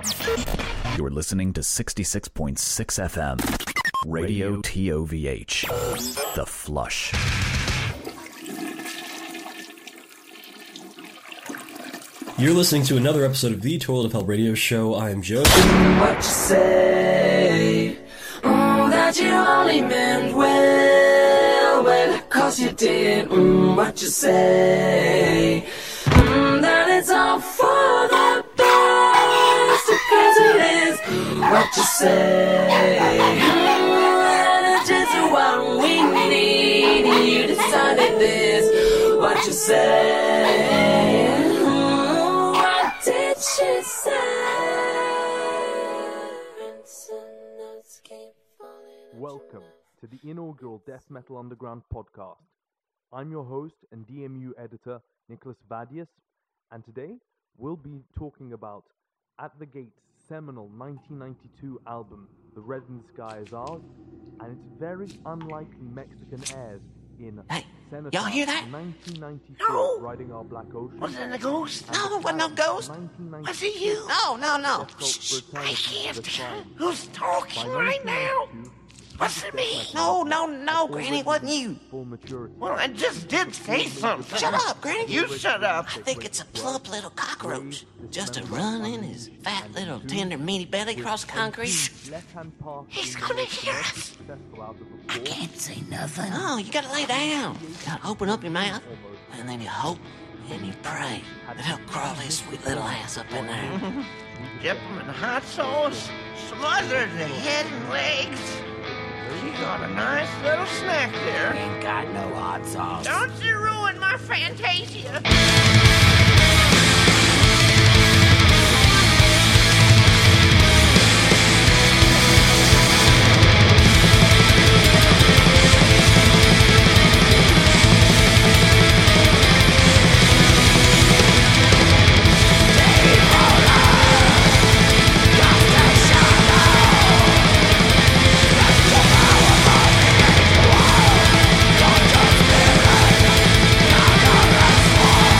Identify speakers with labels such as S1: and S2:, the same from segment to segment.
S1: You're listening to 66.6 FM, Radio TOVH, The Flush.
S2: You're listening to another episode of the Toilet of Hell radio show. I am Joe.
S3: What you say? That you only meant well, 'cause you did. What you say? That it's all for the best, 'cause it is. What you say? That it's just what we need. You decided this. What you say? She
S4: Welcome to the inaugural Death Metal Underground podcast. I'm your host and DMU editor, Nicholas Badius, and today we'll be talking about At the Gates' seminal 1992 album, The Red in the Sky Is Ours, and its very unlikely Mexican airs in Cenotaph,
S5: y'all hear that?
S4: 1994,
S5: No.
S4: Riding Our Black Ocean.
S5: Was it a ghost? No, it wasn't no ghost. Was it you? No. Shh, I can't hear. Who's talking right now? Was it me? No, Granny, it wasn't you. Well, I just did say something. Shut up, Granny. You shut up. I think it's a plump little cockroach. Just a running his fat little tender meaty belly across the concrete. He's gonna hear us. I can't say nothing. No, you gotta lay down. You gotta open up your mouth, and then you hope and you pray that he'll crawl his sweet little ass up in there. Dip him in hot sauce, smother the head and legs. You got a nice little snack there. Ain't got no hot sauce. Don't you ruin my Fantasia.
S3: One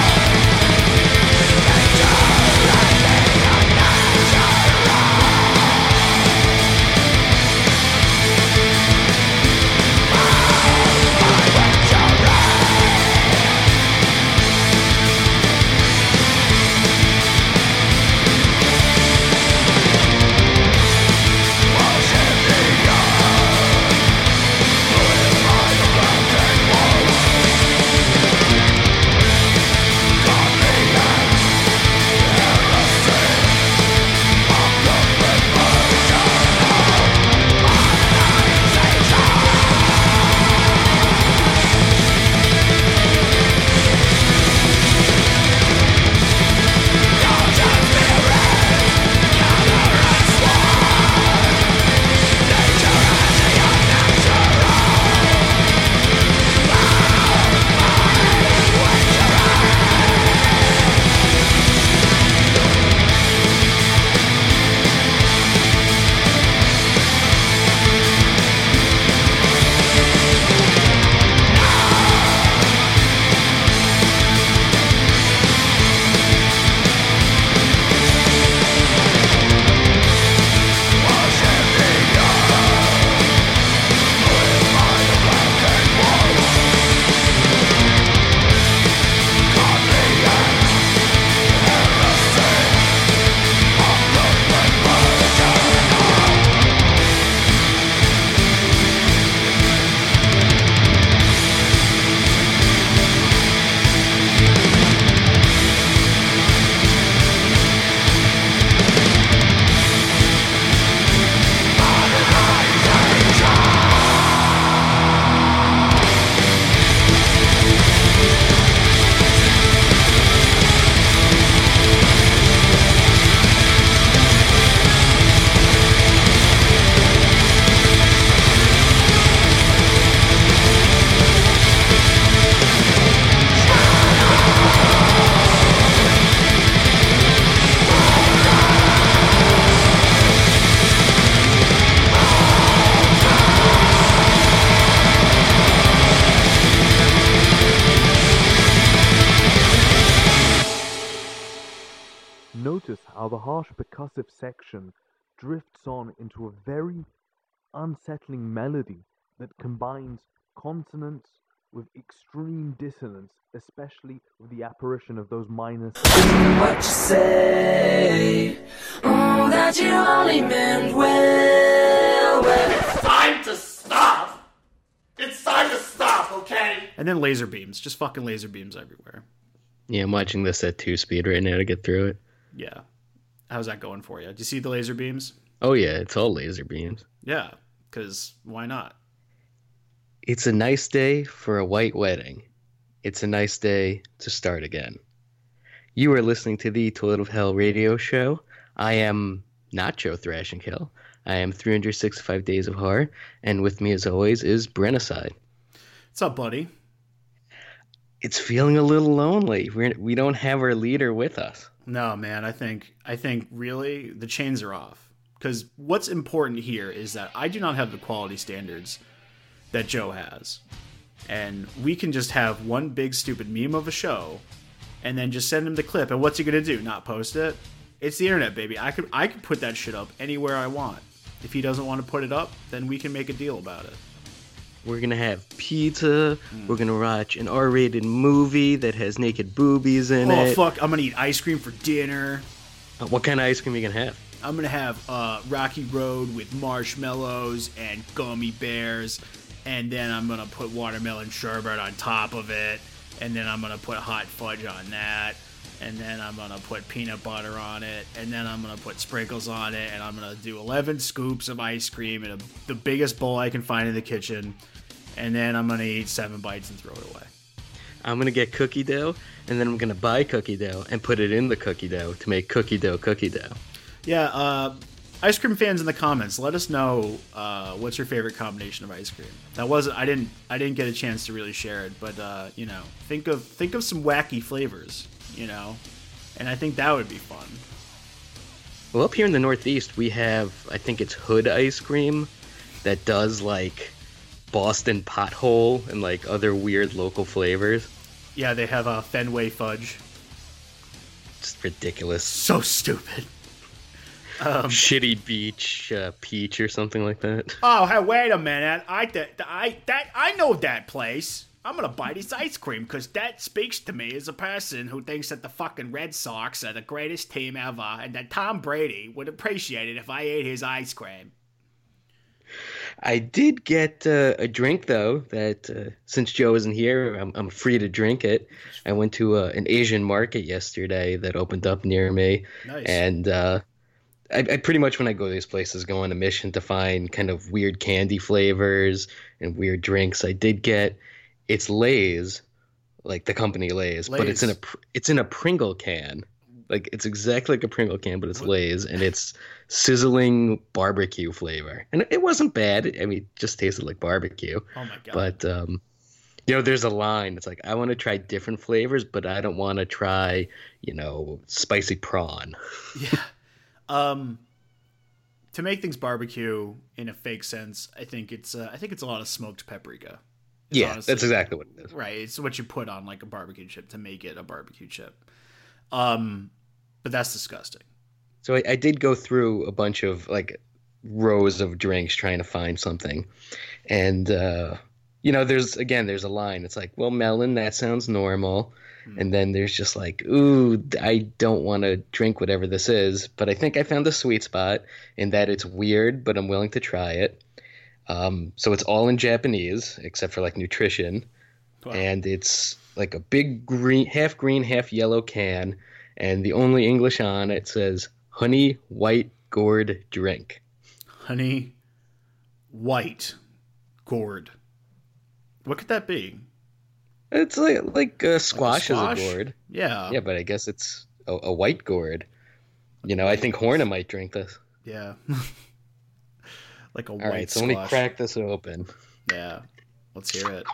S4: how the harsh percussive section drifts on into a very unsettling melody that combines consonants with extreme dissonance, especially with the apparition of those minor
S3: What you say? Oh, that you only meant well.
S6: It's time to stop! It's time to stop, okay?
S7: And then laser beams. Just fucking laser beams everywhere.
S8: Yeah, I'm watching this at 2 speed right now to get through it.
S7: Yeah. How's that going for you? Do you see the laser beams?
S8: Oh yeah, it's all laser beams.
S7: Yeah, because why not?
S8: It's a nice day for a white wedding. It's a nice day to start again. You are listening to the Toilet of Hell radio show. I am not Joe Thrash and Kill. I am 365 Days of Horror, and with me as always is Brennicide.
S7: What's up, buddy?
S8: It's feeling a little lonely. We don't have our leader with us.
S7: No, man, I think really the chains are off. Because what's important here is that I do not have the quality standards that Joe has. And we can just have one big stupid meme of a show and then just send him the clip. And what's he going to do? Not post it? It's the internet, baby. I could put that shit up anywhere I want. If he doesn't want to put it up, then we can make a deal about it.
S8: We're going to have pizza. We're going to watch an R-rated movie that has naked boobies in it.
S7: Oh, fuck. I'm going to eat ice cream for dinner.
S8: What kind of ice cream are you going to have?
S7: I'm going to have Rocky Road with marshmallows and gummy bears. And then I'm going to put watermelon sherbet on top of it. And then I'm going to put hot fudge on that. And then I'm going to put peanut butter on it. And then I'm going to put sprinkles on it. And I'm going to do 11 scoops of ice cream in the biggest bowl I can find in the kitchen. And then I'm going to eat 7 bites and throw it away.
S8: I'm going to get cookie dough. And then I'm going to buy cookie dough and put it in the cookie dough to make cookie dough.
S7: Yeah, ice cream fans in the comments, let us know what's your favorite combination of ice cream. I didn't get a chance to really share it, but think of some wacky flavors, and I think that would be fun.
S8: Well, up here in the Northeast, we have, I think it's Hood ice cream that does like Boston pothole and like other weird local flavors.
S7: Yeah, they have Fenway fudge.
S8: Just ridiculous.
S7: So stupid.
S8: Shitty beach peach or something like that.
S7: Oh, hey, wait a minute! I know that place. I'm gonna buy this ice cream because that speaks to me as a person who thinks that the fucking Red Sox are the greatest team ever, and that Tom Brady would appreciate it if I ate his ice cream.
S8: I did get a drink though. That since Joe isn't here, I'm free to drink it. I went to an Asian market yesterday that opened up near me,
S7: Nice.
S8: and. I pretty much, when I go to these places, go on a mission to find kind of weird candy flavors and weird drinks. I did get, it's Lay's, like the company Lay's, but it's in a Pringle can. Like it's exactly like a Pringle can, but it's Lay's, and it's sizzling barbecue flavor. And it wasn't bad. I mean, it just tasted like barbecue.
S7: Oh my God.
S8: But there's a line. It's like, I want to try different flavors, but I don't want to try, spicy prawn.
S7: Yeah. To make things barbecue in a fake sense, I think it's a lot of smoked paprika.
S8: Yeah,
S7: honestly,
S8: that's exactly what it is.
S7: Right, it's what you put on like a barbecue chip to make it a barbecue chip. But that's disgusting.
S8: So I did go through a bunch of like rows of drinks trying to find something, and there's a line. It's like, well, melon, that sounds normal. And then there's just like, ooh, I don't want to drink whatever this is. But I think I found the sweet spot in that it's weird, but I'm willing to try it. So it's all in Japanese, except for like nutrition. Wow. And it's like a big green, half yellow can. And the only English on it says, honey white gourd drink.
S7: Honey white gourd. What could that be?
S8: It's like a squash is a gourd.
S7: Yeah.
S8: Yeah, but I guess it's a white gourd. I think Horna might drink this.
S7: Yeah. Like a white
S8: All right, so
S7: squash.
S8: let me crack this open.
S7: Yeah. Let's hear it.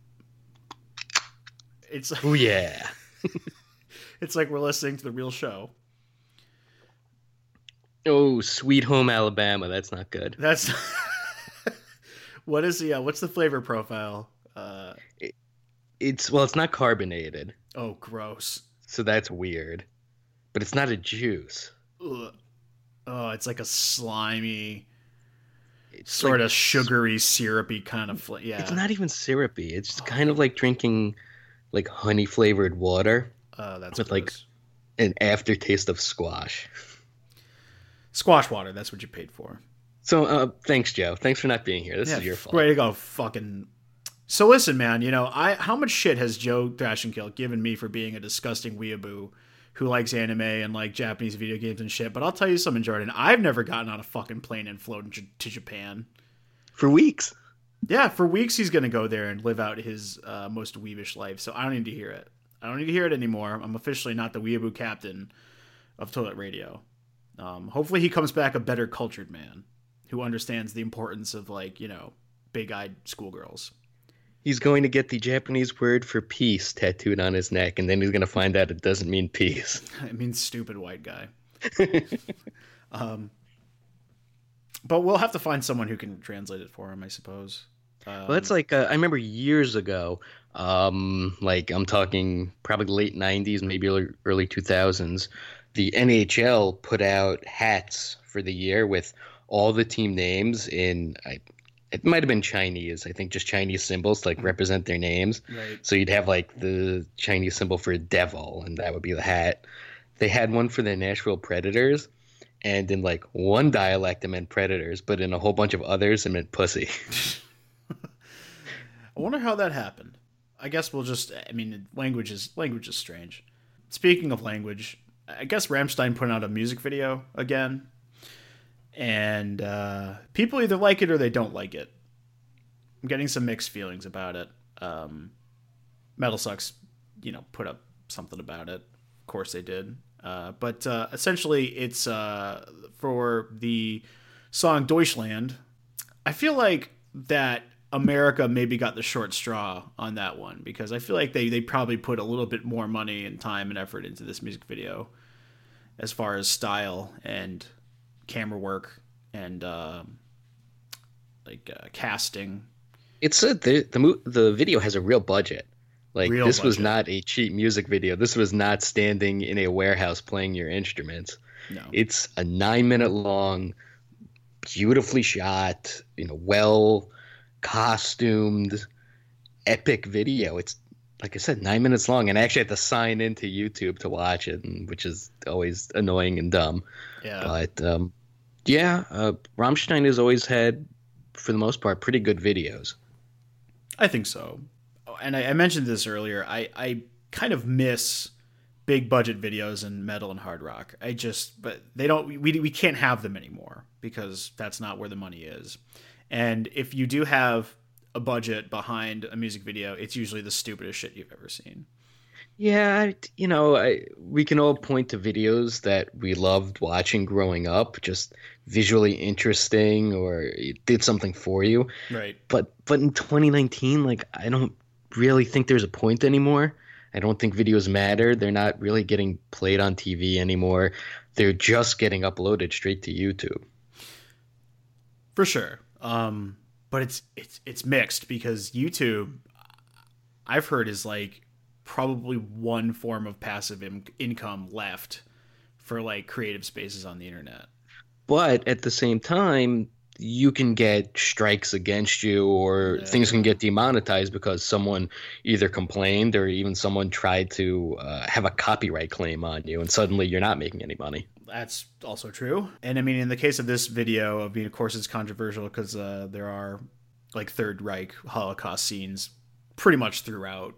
S7: It's
S8: Oh, yeah.
S7: It's like we're listening to the real show.
S8: Oh, Sweet Home Alabama. That's not good.
S7: That's what's the flavor profile?
S8: It's not carbonated.
S7: Oh, gross.
S8: So that's weird. But it's not a juice.
S7: ugh. Oh, it's like a slimy, sort of sugary, syrupy kind of yeah.
S8: It's not even syrupy. It's kind of like drinking like honey flavored water.
S7: That's
S8: with
S7: gross.
S8: Like an aftertaste of squash.
S7: Squash water. That's what you paid for.
S8: So thanks, Joe. Thanks for not being here. This is your fault.
S7: Way to go, fucking. So listen, man. You know, how much shit has Joe Thrashenkill given me for being a disgusting weeaboo who likes anime and like Japanese video games and shit? But I'll tell you something, Jordan. I've never gotten on a fucking plane and flown to Japan.
S8: For weeks.
S7: Yeah, for weeks he's gonna go there and live out his most weebish life. So I don't need to hear it. I don't need to hear it anymore. I'm officially not the weeaboo captain of Toilet Radio. Hopefully he comes back a better cultured man who understands the importance of, like, you know, big-eyed schoolgirls.
S8: He's going to get the Japanese word for peace tattooed on his neck, and then he's going to find out it doesn't mean peace.
S7: It means stupid white guy. But we'll have to find someone who can translate it for him, I suppose.
S8: Well, that's like, I remember years ago, like I'm talking probably late 90s, maybe early 2000s, the NHL put out hats for the year with all the team names in, it might have been Chinese, I think just Chinese symbols to like represent their names.
S7: Right.
S8: So you'd have like the Chinese symbol for devil, and that would be the hat. They had one for the Nashville Predators, and in like one dialect it meant predators, but in a whole bunch of others it meant pussy.
S7: I wonder how that happened. I guess we'll just, I mean, language is strange. Speaking of language, I guess Rammstein put out a music video again, and people either like it or they don't like it. I'm getting some mixed feelings about it. Metal Sucks, you know, put up something about it. Of course they did. But essentially it's for the song Deutschland. I feel like that America maybe got the short straw on that one, because I feel like they probably put a little bit more money and time and effort into this music video as far as style and camera work and casting.
S8: It's the video has a real budget. Like
S7: Real
S8: this was
S7: budget.
S8: not a cheap music video. This was not standing in a warehouse playing your instruments.
S7: No.
S8: It's a 9-minute long, beautifully shot, you know, well costumed, epic video. It's, like I said, 9 minutes long, and I actually had to sign into YouTube to watch it, which is always annoying and dumb.
S7: Yeah.
S8: But Rammstein has always had, for the most part, pretty good videos.
S7: I think so. And I mentioned this earlier. I kind of miss big budget videos in metal and hard rock. But they don't, we can't have them anymore because that's not where the money is. And if you do have a budget behind a music video, it's usually the stupidest shit you've ever seen.
S8: Yeah, we can all point to videos that we loved watching growing up, just visually interesting, or it did something for you.
S7: Right.
S8: But in 2019, like, I don't really think there's a point anymore. I don't think videos matter. They're not really getting played on TV anymore. They're just getting uploaded straight to YouTube.
S7: For sure. But it's mixed, because YouTube, I've heard, is like probably one form of passive income left for like creative spaces on the internet.
S8: But at the same time, you can get strikes against you, or things can get demonetized because someone either complained or even someone tried to have a copyright claim on you, and suddenly you're not making any money.
S7: That's also true. And I mean, in the case of this video, I mean, of course it's controversial because there are like Third Reich Holocaust scenes pretty much throughout.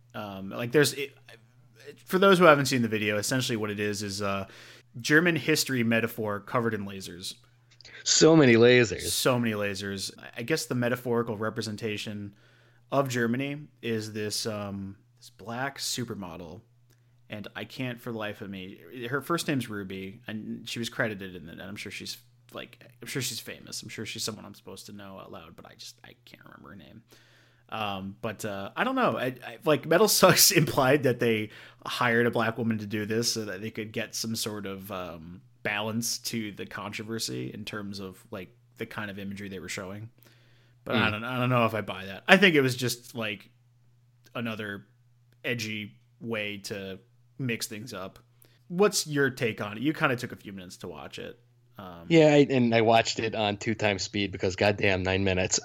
S7: For those who haven't seen the video, essentially what it is German history metaphor covered in lasers.
S8: So many lasers.
S7: So many lasers. I guess the metaphorical representation of Germany is this black supermodel. And I can't for the life of me. Her first name's Ruby, and she was credited in it. And I'm sure she's famous. I'm sure she's someone I'm supposed to know out loud, but I can't remember her name. But I don't know. I like Metal Sucks implied that they hired a black woman to do this so that they could get some sort of balance to the controversy in terms of like the kind of imagery they were showing. But I don't know if I buy that. I think it was just like another edgy way to mix things up. what's your take on it? You kind of took a few minutes to watch it.
S8: Yeah, I watched it on 2x speed because goddamn 9 minutes.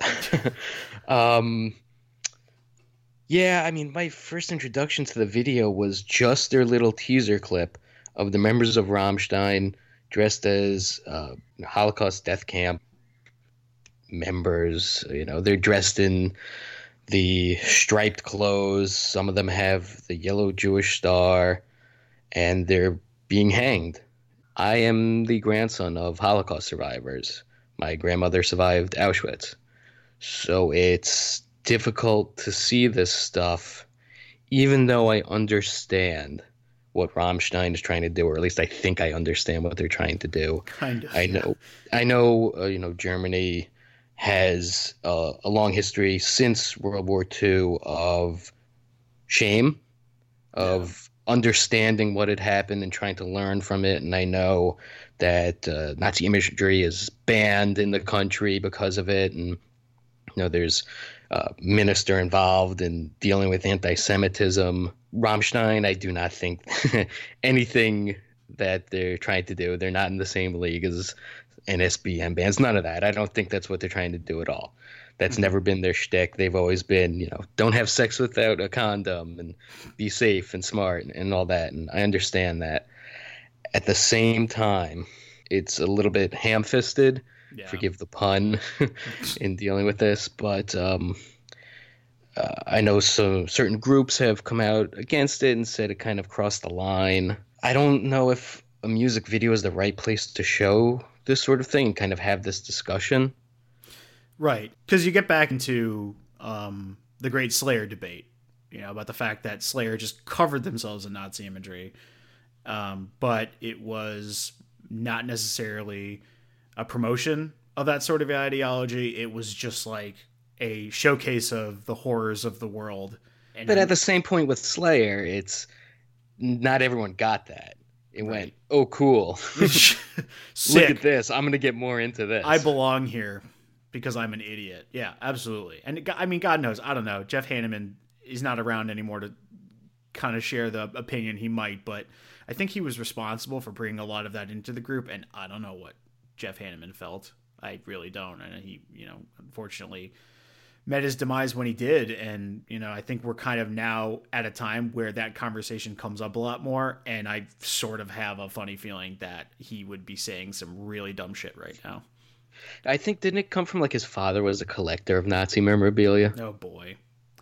S8: Yeah, I mean, my first introduction to the video was just their little teaser clip of the members of Rammstein dressed as Holocaust death camp members. You know, they're dressed in the striped clothes. Some of them have the yellow Jewish star, and they're being hanged. I am the grandson of Holocaust survivors. My grandmother survived Auschwitz. So it's difficult to see this stuff, even though I understand what Rammstein is trying to do, or at least I think I understand what they're trying to do.
S7: Kind of.
S8: I know, Germany has a long history since World War II of shame, of understanding what had happened and trying to learn from it. And I know that Nazi imagery is banned in the country because of it. And, there's a minister involved in dealing with anti-Semitism. Rammstein, I do not think anything that they're trying to do, they're not in the same league as NSBM bands. None of that. I don't think that's what they're trying to do at all. That's never been their shtick. They've always been, don't have sex without a condom and be safe and smart and all that. And I understand that. At the same time, it's a little bit ham-fisted, forgive the pun, in dealing with this. But I know some certain groups have come out against it and said it kind of crossed the line. I don't know if a music video is the right place to show this sort of thing and kind of have this discussion.
S7: Right, because you get back into the great Slayer debate, about the fact that Slayer just covered themselves in Nazi imagery, but it was not necessarily a promotion of that sort of ideology. It was just like a showcase of the horrors of the world.
S8: But at the same point with Slayer, it's not everyone got that. It went, oh, cool. Look at this. I'm going to get more into this.
S7: I belong here because I'm an idiot. Yeah, absolutely. And I mean, God knows, I don't know. Jeff Hanneman is not around anymore to kind of share the opinion he might, but I think he was responsible for bringing a lot of that into the group. And I don't know what Jeff Hanneman felt. I really don't. And he, unfortunately met his demise when he did. And, I think we're kind of now at a time where that conversation comes up a lot more. And I sort of have a funny feeling that he would be saying some really dumb shit right now.
S8: I think, didn't it come from like his father was a collector of Nazi memorabilia?
S7: Oh boy.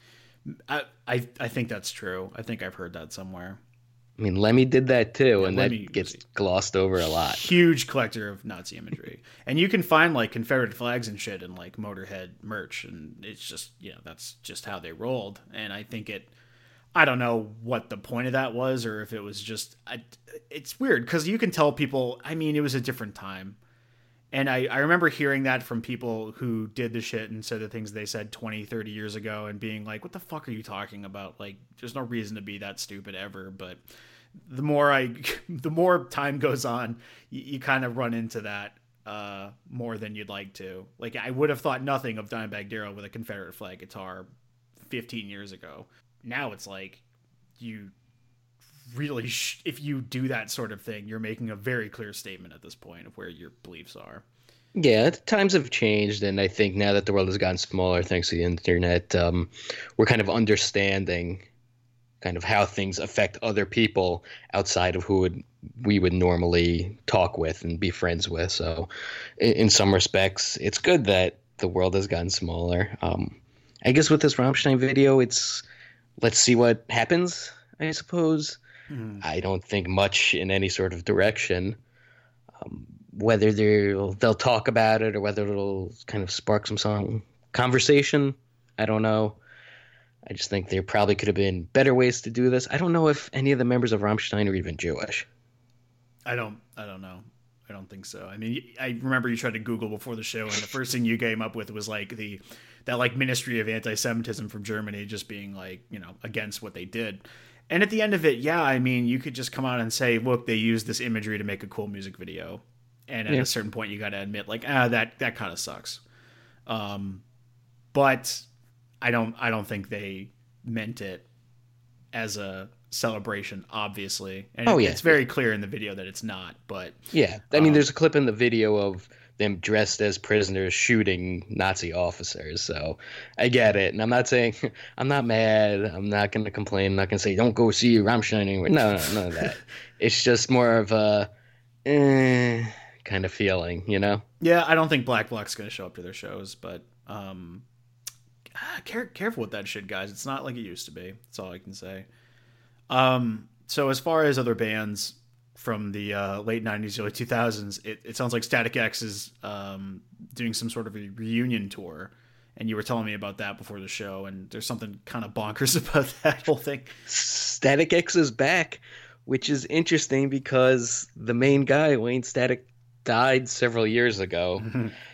S7: I think that's true. I think I've heard that somewhere.
S8: I mean, Lemmy did that too, and Lemmy that gets glossed over a lot.
S7: Huge collector of Nazi imagery. And you can find like Confederate flags and shit in like Motorhead merch, and it's just, that's just how they rolled. And I think I don't know what the point of that was, or if it was just, it's weird because you can tell people, I mean, it was a different time. And I remember hearing that from people who did the shit and said the things they said 20, 30 years ago and being like, what the fuck are you talking about? Like, there's no reason to be that stupid ever. But the more time goes on, you kind of run into that more than you'd like to. Like, I would have thought nothing of Dimebag Darrell with a Confederate flag guitar 15 years ago. Now it's like, you really, if you do that sort of thing, you're making a very clear statement at this point of where your beliefs are.
S8: Yeah, times have changed, and I think now that the world has gotten smaller thanks to the internet, we're kind of understanding kind of how things affect other people outside of who we would normally talk with and be friends with. So in some respects, it's good that the world has gotten smaller. I guess with this Rammstein video, it's let's see what happens, I suppose. I don't think much in any sort of direction. Whether they'll talk about it or whether it'll kind of spark some conversation, I don't know. I just think there probably could have been better ways to do this. I don't know if any of the members of Rammstein are even Jewish.
S7: I don't know. I don't think so. I mean, I remember you tried to Google before the show, and the first thing you came up with was like that Ministry of Anti-Semitism from Germany just being like, against what they did. And at the end of it, yeah, I mean, you could just come out and say, look, they used this imagery to make a cool music video. And at a certain point, you got to admit, like, that kind of sucks. But I don't think they meant it as a celebration, obviously. And it's very clear in the video that it's not, but...
S8: Yeah, I mean, there's a clip in the video of them dressed as prisoners shooting Nazi officers, so I get it. And I'm not saying... I'm not mad. I'm not going to complain. I'm not going to say, don't go see Rammstein anywhere. No, none of that. It's just more of a... kind of feeling, you know?
S7: Yeah, I don't think Black Block's going to show up to their shows, but... careful with that shit, guys. It's not like it used to be. That's all I can say. So as far as other bands from the late 90s, early 2000s, it sounds like Static X is doing some sort of a reunion tour. And you were telling me about that before the show, and there's something kind of bonkers about that whole thing.
S8: Static X is back, which is interesting because the main guy, Wayne Static, died several years ago.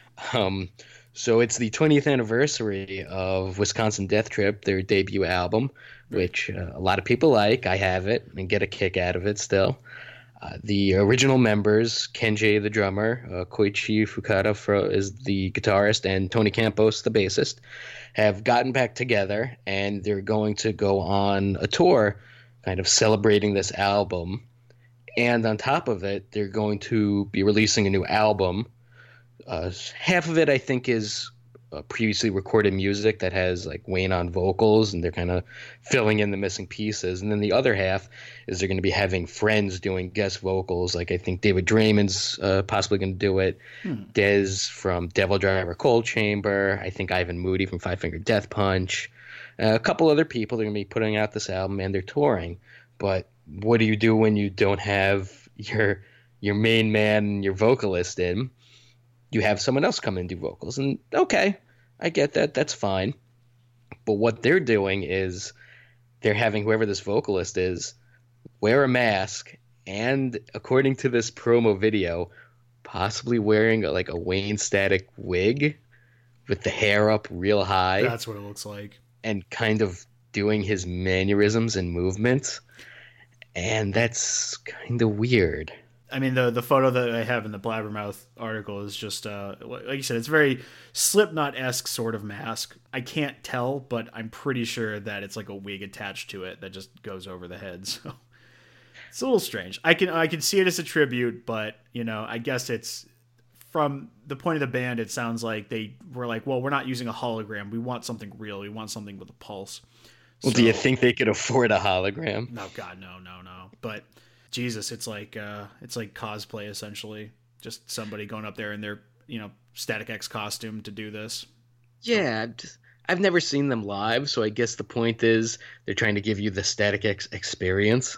S8: So it's the 20th anniversary of Wisconsin Death Trip, their debut album, which a lot of people like. I have it and get a kick out of it still. The original members, Kenji the drummer, Koichi Fukada is the guitarist, and Tony Campos the bassist, have gotten back together, and they're going to go on a tour kind of celebrating this album. And on top of it, they're going to be releasing a new album. Half of it, I think, is previously recorded music that has like Wayne on vocals, and they're kind of filling in the missing pieces. And then the other half is they're going to be having friends doing guest vocals. Like I think David Draymond's possibly going to do it. Dez from Devil Driver Cold Chamber. I think Ivan Moody from Five Finger Death Punch. A couple other people. They're going to be putting out this album, and they're touring. But what do you do when you don't have your main man and your vocalist in? You have someone else come and do vocals. And okay, I get that. That's fine. But what they're doing is they're having whoever this vocalist is wear a mask and, according to this promo video, possibly wearing like a Wayne Static wig with the hair up real high.
S7: That's what it looks like.
S8: And kind of doing his mannerisms and movements. And that's kind of weird.
S7: I mean, the photo that I have in the Blabbermouth article is just, like you said, it's very Slipknot-esque sort of mask. I can't tell, but I'm pretty sure that it's like a wig attached to it that just goes over the head. So it's a little strange. I can see it as a tribute, but, you know, I guess it's from the point of the band, it sounds like they were like, well, we're not using a hologram. We want something real. We want something with a pulse.
S8: Well, do you think they could afford a hologram?
S7: No, God, no. But... Jesus, it's like cosplay essentially. Just somebody going up there in their, you know, Static X costume to do this.
S8: Yeah, I've never seen them live, so I guess the point is they're trying to give you the Static X experience.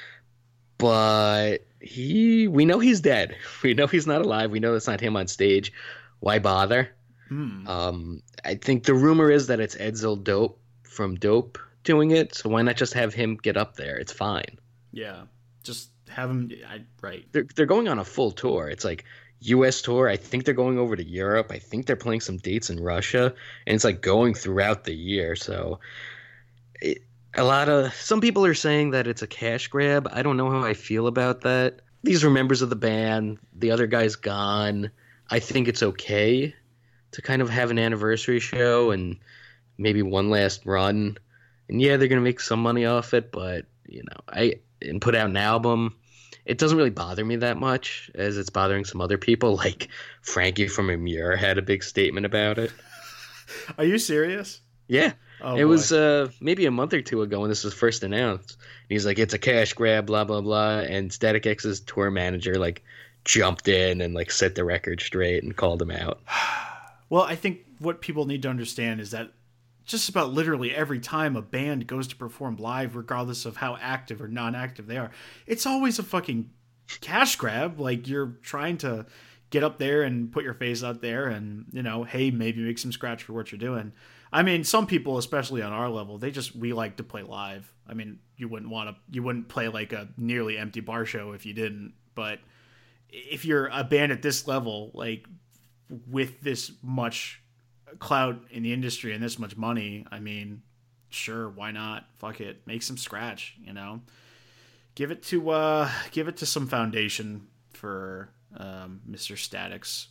S8: But we know he's dead. We know he's not alive. We know it's not him on stage. Why bother? I think the rumor is that it's Edsel Dope from Dope doing it, so why not just have him get up there? It's fine.
S7: Yeah. Just have them right.
S8: They're going on a full tour. It's like U.S. tour. I think they're going over to Europe. I think they're playing some dates in Russia, and it's like going throughout the year. So some people are saying that it's a cash grab. I don't know how I feel about that. These were members of the band. The other guy's gone. I think it's okay to kind of have an anniversary show and maybe one last run. And yeah, they're going to make some money off it, but you know, and put out an album. It doesn't really bother me that much as it's bothering some other people. Like Frankie from Amur had a big statement about it.
S7: Are you serious?
S8: Yeah. It was maybe a month or two ago when this was first announced. And he's like, it's a cash grab, blah, blah, blah. And Static X's tour manager like jumped in and like set the record straight and called him out.
S7: Well, I think what people need to understand is that just about literally every time a band goes to perform live, regardless of how active or non-active they are, it's always a fucking cash grab. Like, you're trying to get up there and put your face out there and, you know, hey, maybe make some scratch for what you're doing. I mean, some people, especially on our level, we like to play live. I mean, you wouldn't play like a nearly empty bar show if you didn't. But if you're a band at this level, like with this much clout in the industry and this much money, I mean, sure, why not? Fuck it, make some scratch, you know. Give it to some foundation for Mr. Static's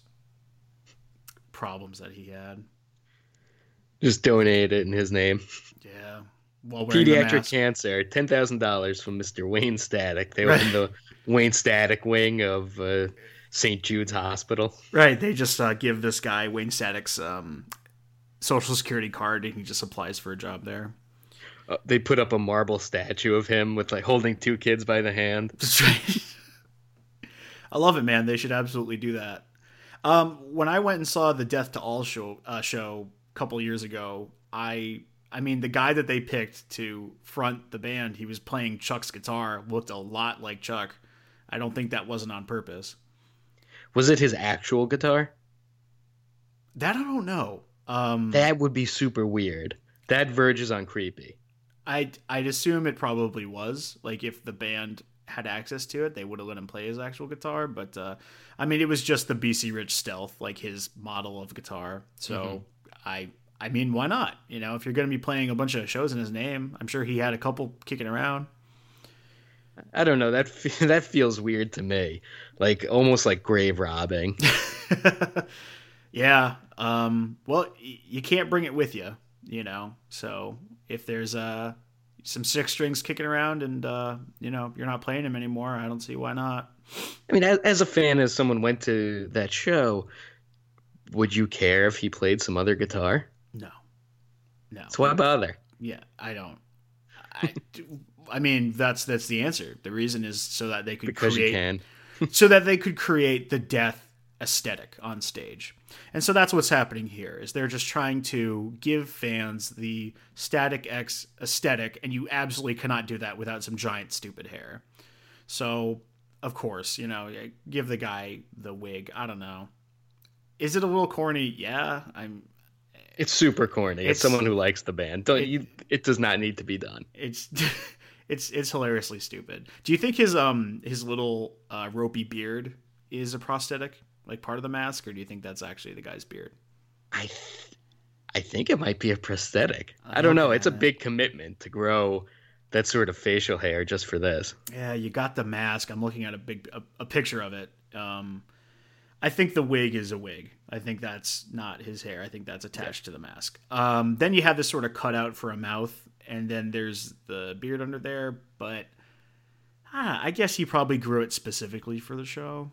S7: problems that he had.
S8: Just donate it in his name.
S7: Yeah. while wearing the
S8: Pediatric
S7: mask.
S8: cancer, $10,000 from Mr. Wayne Static. They opened the Wayne Static wing of St. Jude's Hospital.
S7: Right. They just give this guy Wayne Static's social security card, and he just applies for a job there.
S8: They put up a marble statue of him with like holding two kids by the hand.
S7: That's right. I love it, man. They should absolutely do that. When I went and saw the Death to All show a couple years ago, I mean, the guy that they picked to front the band, he was playing Chuck's guitar, looked a lot like Chuck. I don't think that wasn't on purpose.
S8: Was it his actual guitar?
S7: That I don't know.
S8: That would be super weird. That verges on creepy.
S7: I'd assume it probably was. Like, if the band had access to it, they would have let him play his actual guitar. But, I mean, it was just the BC Rich Stealth, like his model of guitar. So, I mean, why not? You know, if you're going to be playing a bunch of shows in his name, I'm sure he had a couple kicking around.
S8: I don't know. That feels weird to me. Like, almost like grave robbing.
S7: Yeah. Well, you can't bring it with you, you know? So if there's some six strings kicking around and, you know, you're not playing them anymore, I don't see why not.
S8: I mean, as a fan, as someone went to that show, would you care if he played some other guitar?
S7: No.
S8: So why bother?
S7: Yeah, I don't. I mean, that's the answer. The reason is so that they could so that they could create the Death aesthetic on stage. And so that's what's happening here, is they're just trying to give fans the Static X aesthetic, and you absolutely cannot do that without some giant stupid hair. So, of course, you know, give the guy the wig. I don't know. Is it a little corny? Yeah,
S8: It's super corny. It's someone who likes the band. It does not need to be done.
S7: It's hilariously stupid. Do you think his little ropey beard is a prosthetic, like part of the mask, or do you think that's actually the guy's beard?
S8: I think it might be a prosthetic. I don't know. It's a big commitment to grow that sort of facial hair just for this.
S7: Yeah, you got the mask. I'm looking at a picture of it. I think the wig is a wig. I think that's not his hair. I think that's attached to the mask. Then you have this sort of cutout for a mouth, and then there's the beard under there. But I guess he probably grew it specifically for the show.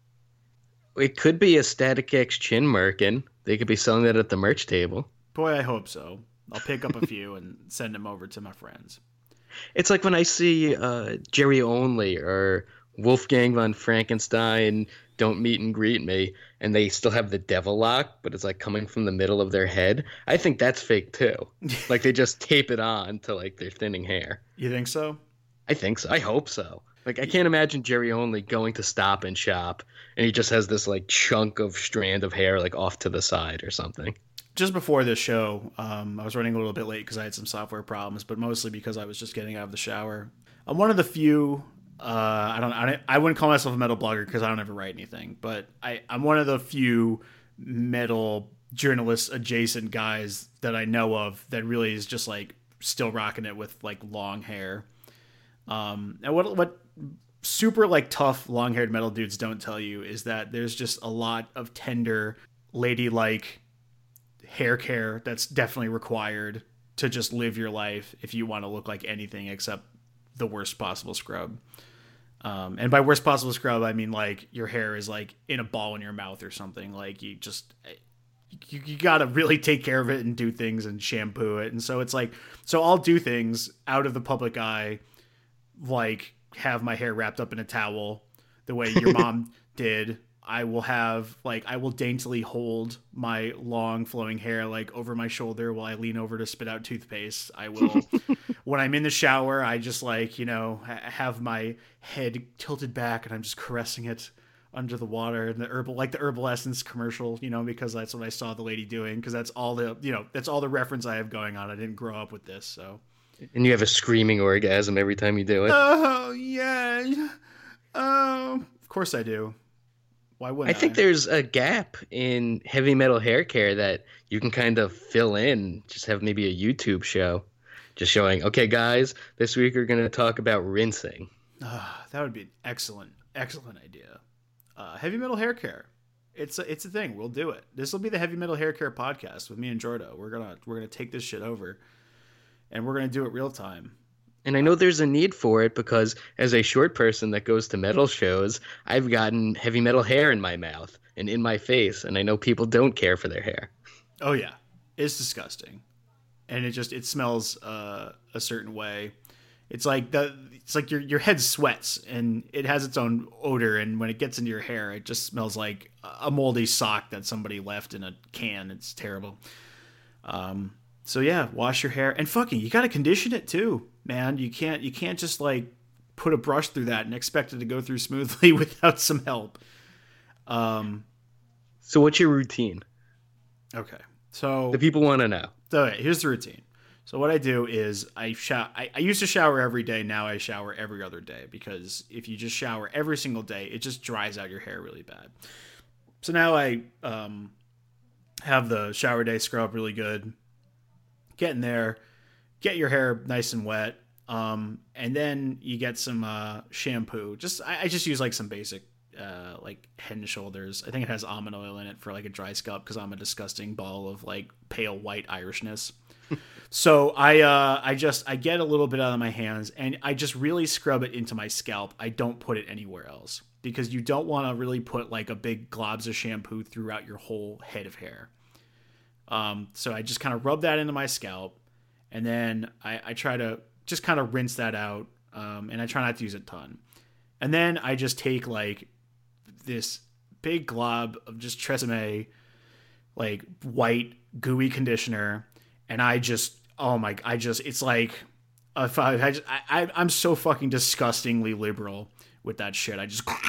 S8: It could be a Static X chin merkin. They could be selling that at the merch table.
S7: Boy, I hope so. I'll pick up a few and send them over to my friends.
S8: It's like when I see Jerry Only or Wolfgang von Frankenstein Don't Meet and Greet Me, and they still have the devil lock, but it's like coming from the middle of their head. I think that's fake too. Like they just tape it on to like their thinning hair.
S7: You think so?
S8: I think so. I hope so. Like I can't imagine Jerry Only going to Stop and Shop and he just has this like chunk of strand of hair like off to the side or something.
S7: Just before this show, I was running a little bit late because I had some software problems, but mostly because I was just getting out of the shower. I'm one of the few. I wouldn't call myself a metal blogger because I don't ever write anything, but I'm one of the few metal journalist adjacent guys that I know of that really is just like still rocking it with like long hair. And what super like tough long haired metal dudes don't tell you is that there's just a lot of tender ladylike hair care that's definitely required to just live your life if you want to look like anything except the worst possible scrub. And by worst possible scrub, I mean like your hair is like in a ball in your mouth or something. Like you got to really take care of it and do things and shampoo it. And so it's like, so I'll do things out of the public eye, like have my hair wrapped up in a towel the way your mom did. I will daintily hold my long flowing hair like over my shoulder while I lean over to spit out toothpaste. I will, when I'm in the shower, I just like, you know, have my head tilted back and I'm just caressing it under the water and the herbal essence commercial, you know, because that's what I saw the lady doing. Cause that's all that's all the reference I have going on. I didn't grow up with this. So.
S8: And you have a screaming orgasm every time you do it.
S7: Oh yeah. Oh, of course I do. Why wouldn't I?
S8: think there's a gap in heavy metal hair care that you can kind of fill in. Just have maybe a YouTube show just showing, okay, guys, this week we're going to talk about rinsing.
S7: That would be an excellent idea. Heavy metal hair care. It's a thing. We'll do it. This will be the heavy metal hair care podcast with me and Jordo. We're gonna take this shit over. and we're going to do it real time.
S8: And I know there's a need for it because as a short person that goes to metal shows, I've gotten heavy metal hair in my mouth and in my face, and I know people don't care for their hair.
S7: Oh yeah, it's disgusting, and it smells a certain way. It's like your head sweats and it has its own odor, and when it gets into your hair, it just smells like a moldy sock that somebody left in a can. It's terrible. So yeah, wash your hair, and fucking you gotta condition it too, man. You can't just like put a brush through that and expect it to go through smoothly without some help.
S8: So what's your routine?
S7: Okay, so
S8: the people want to know.
S7: So here's the routine. So what I do is I used to shower every day. Now I shower every other day, because if you just shower every single day, it just dries out your hair really bad. So now I have the shower day scrub really good. Get in there, get your hair nice and wet, and then you get some shampoo. I just use like some basic like Head and Shoulders. I think it has almond oil in it for like a dry scalp, because I'm a disgusting ball of like pale white Irishness. So I get a little bit out of my hands and I just really scrub it into my scalp. I don't put it anywhere else, because you don't want to really put like a big globs of shampoo throughout your whole head of hair. So I just kind of rub that into my scalp, and then I try to just kind of rinse that out. And I try not to use a ton. And then I just take like this big glob of just Tresemme, like white gooey conditioner. And it's like, I'm so fucking disgustingly liberal with that shit.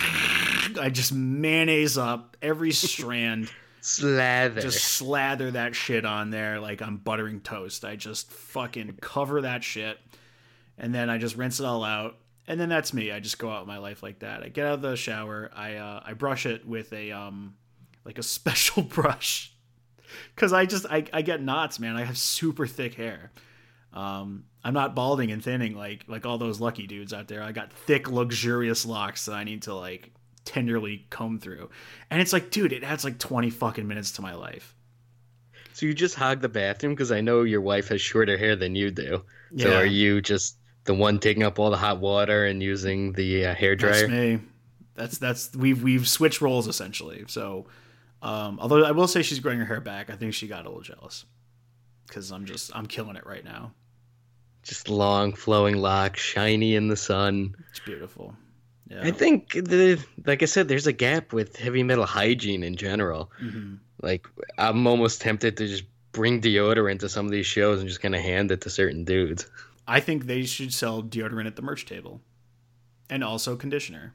S7: I just mayonnaise up every strand. Just slather that shit on there like I'm buttering toast. I just fucking cover that shit, and then I just rinse it all out, and then that's me. I just go out with my life like that. I get out of the shower, I brush it with a like a special brush, because I get knots, man. I have super thick hair. I'm not balding and thinning like all those lucky dudes out there. I got thick, luxurious locks that I need to like tenderly comb through, and it's like, dude, it adds like 20 fucking minutes to my life.
S8: So you just hog the bathroom? Because I know your wife has shorter hair than you do. Yeah. So are you just the one taking up all the hot water and using the hair dryer?
S7: That's me. We've switched roles essentially. So although I will say she's growing her hair back, I think she got a little jealous, because I'm killing it right now.
S8: Just long flowing locks, shiny in the sun.
S7: It's beautiful. Yeah.
S8: I think, like I said, there's a gap with heavy metal hygiene in general. Mm-hmm. Like, I'm almost tempted to just bring deodorant to some of these shows and just kind of hand it to certain dudes.
S7: I think they should sell deodorant at the merch table, and also conditioner,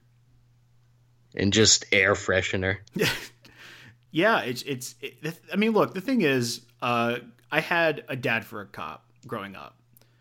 S8: and just air freshener.
S7: Yeah, I mean, look, the thing is, I had a dad for a cop growing up.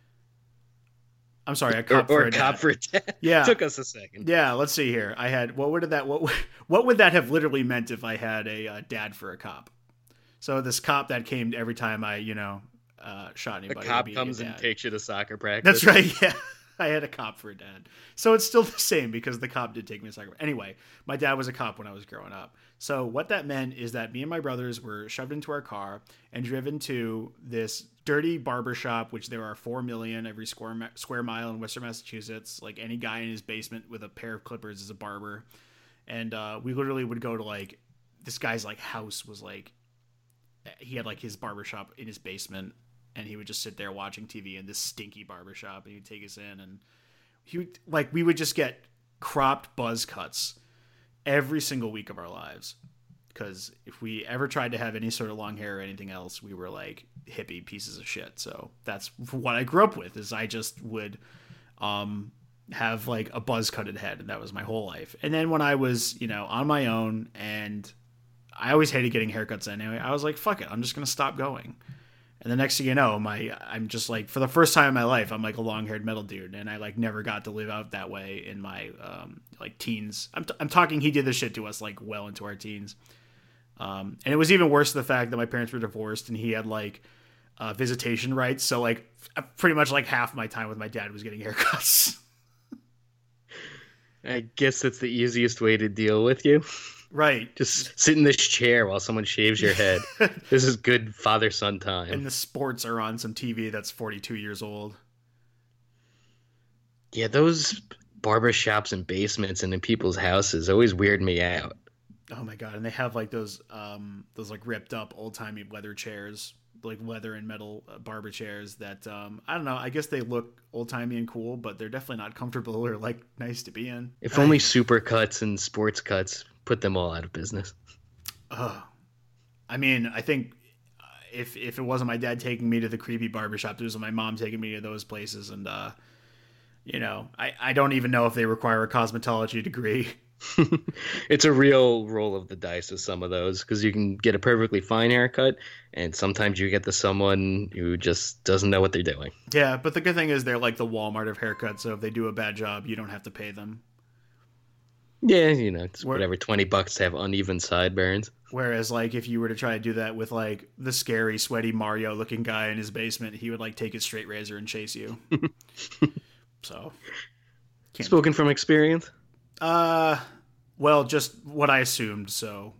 S7: I'm sorry, a cop for a dad.
S8: For a dad.
S7: Yeah,
S8: took us a second.
S7: Yeah, let's see here. I had what would that have literally meant if I had a dad for a cop? So this cop that came every time I shot anybody.
S8: The cop comes and takes you to soccer practice.
S7: That's right. Yeah, I had a cop for a dad. So it's still the same, because the cop did take me to soccer. Anyway, my dad was a cop when I was growing up. So what that meant is that me and my brothers were shoved into our car and driven to this dirty barbershop, which there are 4 million every square mile in Western Massachusetts. Like, any guy in his basement with a pair of clippers is a barber. And we literally would go to like, this guy's like house was like, he had like his barbershop in his basement, and he would just sit there watching TV in this stinky barbershop, and he'd take us in, and we would just get cropped buzz cuts every single week of our lives, because if we ever tried to have any sort of long hair or anything else, we were like hippie pieces of shit. So that's what I grew up with, is I just would have like a buzz cutted head, and that was my whole life. And then when I was on my own, and I always hated getting haircuts anyway, I was like, fuck it, I'm just gonna stop going. And the next thing you know, I'm just like, for the first time in my life, I'm like a long-haired metal dude, and I like never got to live out that way in my like teens. I'm talking, he did this shit to us like well into our teens, and it was even worse the fact that my parents were divorced, and he had like visitation rights. So like pretty much like half my time with my dad was getting haircuts.
S8: I guess that's the easiest way to deal with you.
S7: Right.
S8: Just sit in this chair while someone shaves your head. This is good father-son time.
S7: And the sports are on some TV that's 42 years old.
S8: Yeah, those barber shops and basements and in people's houses always weird me out.
S7: Oh my god! And they have like those like ripped up old timey leather chairs, like leather and metal barber chairs that I don't know. I guess they look old timey and cool, but they're definitely not comfortable or like nice to be in.
S8: If only super cuts and sports cuts put them all out of business.
S7: I mean, I think if it wasn't my dad taking me to the creepy barbershop, it was my mom taking me to those places, and you know, I don't even know if they require a cosmetology degree.
S8: It's a real roll of the dice with some of those, because you can get a perfectly fine haircut, and sometimes you get to someone who just doesn't know what they're doing.
S7: Yeah, but the good thing is they're like the Walmart of haircuts, so if they do a bad job, you don't have to pay them.
S8: Yeah, you know, it's whatever, $20 to have uneven sideburns.
S7: Whereas, like, if you were to try to do that with, like, the scary, sweaty Mario-looking guy in his basement, he would, like, take his straight razor and chase you. So.
S8: Spoken from experience?
S7: Well, just what I assumed, so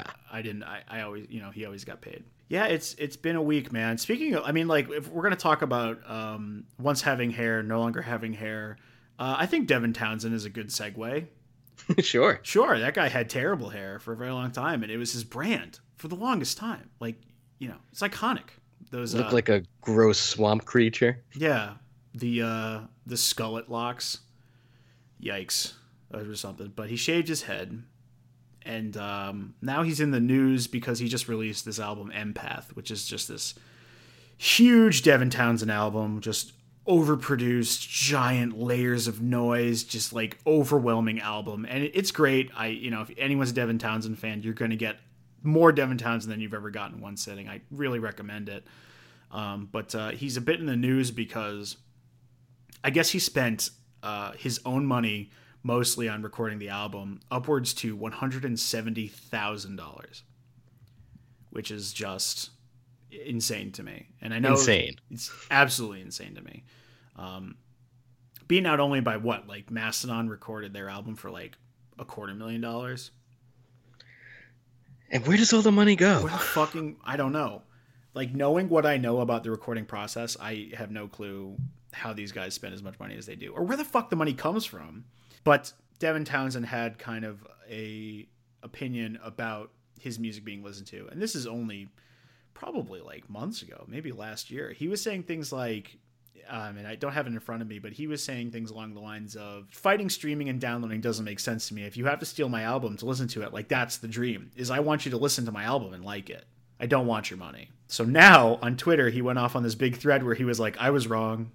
S7: I always, you know, he always got paid. Yeah, it's been a week, man. Speaking of, I mean, like, if we're going to talk about once having hair, no longer having hair, I think Devin Townsend is a good segue.
S8: Sure.
S7: That guy had terrible hair for a very long time, and it was his brand for the longest time. Like, you know, it's iconic. Those
S8: look like a gross swamp creature.
S7: Yeah, the skullet locks. Yikes, or something. But he shaved his head, and now he's in the news because he just released this album Empath, which is just this huge Devin Townsend album, just overproduced, giant layers of noise, just like overwhelming album, and it's great. You know, if anyone's a Devin Townsend fan, you're going to get more Devin Townsend than you've ever gotten in one sitting. I really recommend it. But he's a bit in the news because I guess he spent his own money mostly on recording the album, upwards to $170,000, which is just insane to me. And I know it's absolutely insane to me. Being out only by what, like Mastodon recorded their album for like $250,000.
S8: And where does all the money go?
S7: I don't know. Like, knowing what I know about the recording process, I have no clue how these guys spend as much money as they do, or where the fuck the money comes from. But Devin Townsend had kind of a opinion about his music being listened to, and this is only probably like months ago, maybe last year. He was saying things like, and I don't have it in front of me, but he was saying things along the lines of, fighting streaming and downloading doesn't make sense to me. If you have to steal my album to listen to it, like, that's the dream, is I want you to listen to my album and like it. I don't want your money. So now on Twitter, he went off on this big thread where he was like, I was wrong.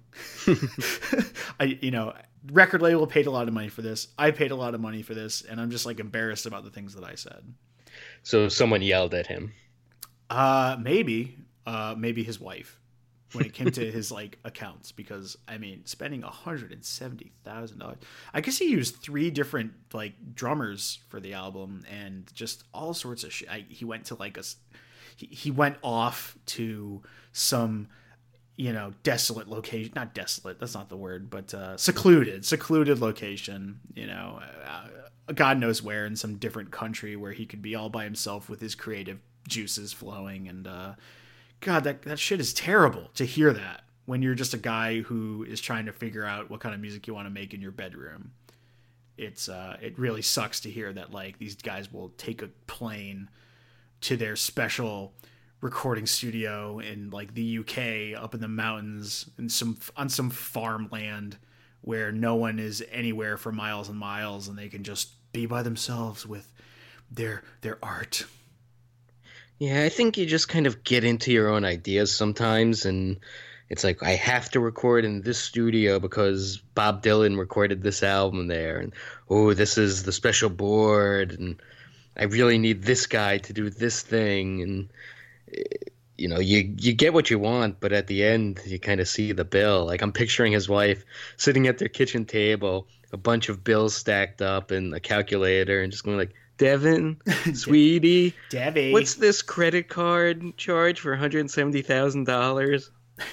S7: Record label paid a lot of money for this. I paid a lot of money for this. And I'm just like embarrassed about the things that I said. So
S8: someone yelled at him.
S7: Maybe his wife, when it came to his like accounts, because I mean, spending $170,000. I guess he used 3 different like drummers for the album and just all sorts of shit. He went to like he went off to some, you know, desolate location, not desolate, that's not the word, but secluded location, you know, God knows where, in some different country where he could be all by himself with his creative juices flowing. And God, that shit is terrible to hear that when you're just a guy who is trying to figure out what kind of music you want to make in your bedroom. It really sucks to hear that like these guys will take a plane to their special recording studio in like the UK up in the mountains on some farmland where no one is anywhere for miles and miles, and they can just be by themselves with their art.
S8: Yeah, I think you just kind of get into your own ideas sometimes, and it's like, I have to record in this studio because Bob Dylan recorded this album there, and this is the special board, and I really need this guy to do this thing. And you know, you get what you want, but at the end you kind of see the bill. Like, I'm picturing his wife sitting at their kitchen table, a bunch of bills stacked up and a calculator, and just going like, Devin, sweetie,
S7: Debbie,
S8: what's this credit card charge for $170,000?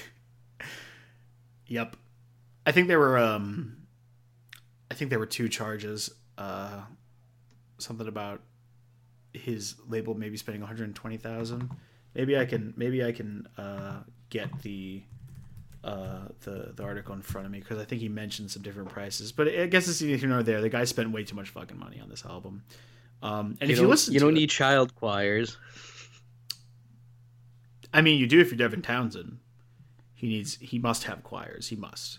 S7: Yep. I think there were 2 charges. Something about his label maybe spending $120,000. Maybe I can get the article in front of me, because I think he mentioned some different prices. But I guess it's neither here nor there. The guy spent way too much fucking money on this album. And if you listen,
S8: you don't need child choirs.
S7: I mean, you do if you're Devin Townsend. He must have choirs. He must.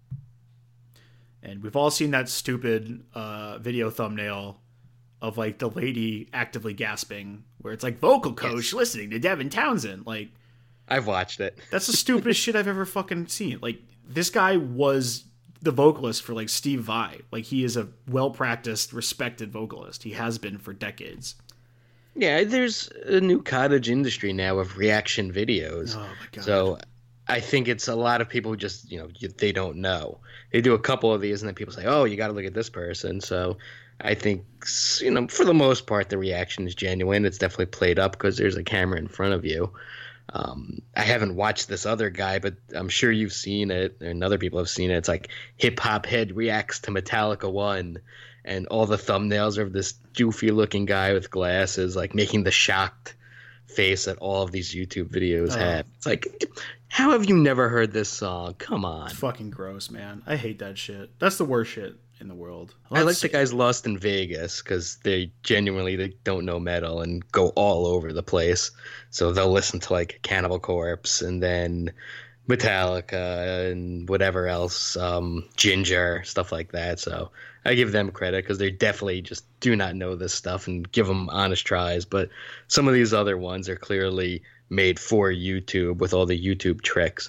S7: And we've all seen that stupid video thumbnail of like the lady actively gasping, where it's like vocal coach listening to Devin Townsend. Like,
S8: I've watched it.
S7: That's the stupidest shit I've ever fucking seen. Like, this guy was the vocalist for like Steve Vai. Like, he is a well-practiced, respected vocalist. He has been for decades.
S8: Yeah, there's a new cottage industry now of reaction videos.
S7: Oh my god.
S8: So I think it's a lot of people who just, they don't know. They do a couple of these and then people say, oh, you got to look at this person. So I think, for the most part, the reaction is genuine. It's definitely played up because there's a camera in front of you. I haven't watched this other guy, but I'm sure you've seen it, and other people have seen it. It's like Hip Hop Head reacts to Metallica 1, and all the thumbnails are of this doofy-looking guy with glasses, like making the shocked face that all of these YouTube videos have. It's like, how have you never heard this song? Come on.
S7: It's fucking gross, man. I hate that shit. That's the worst shit in the world.
S8: I like the guys Lost in Vegas because they don't know metal and go all over the place. So they'll listen to like Cannibal Corpse and then Metallica and whatever else, Ginger, stuff like that. So I give them credit because they definitely just do not know this stuff and give them honest tries. But some of these other ones are clearly made for YouTube with all the YouTube tricks.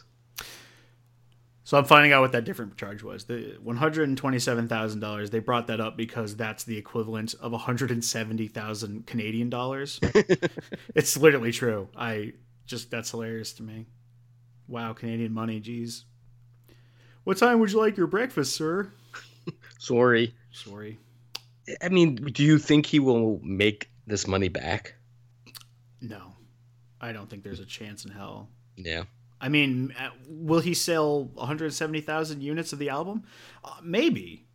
S7: So I'm finding out what that different charge was. The $127,000, they brought that up because that's the equivalent of 170,000 Canadian dollars. It's literally true. That's hilarious to me. Wow, Canadian money, geez. What time would you like your breakfast, sir?
S8: Sorry. I mean, do you think he will make this money back?
S7: No. I don't think there's a chance in hell.
S8: Yeah.
S7: I mean, will he sell 170,000 units of the album? Maybe.